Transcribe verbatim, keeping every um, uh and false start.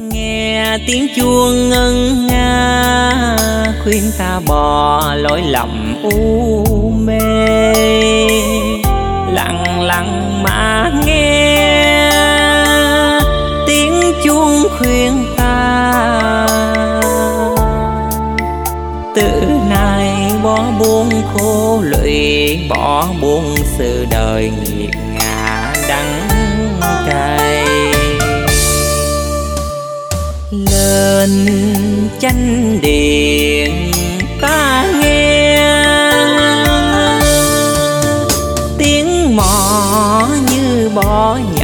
Nghe tiếng chuông ngân nga khuyên ta bỏ lỗi lầm u mê, lặng lặng mà nghe tiếng chuông khuyên ta từ nay bỏ buông khổ lụy, bỏ buông sự đời nghiệt ngã đắng cay. Lên chánh điện ta nghe tiếng mõ như bỏ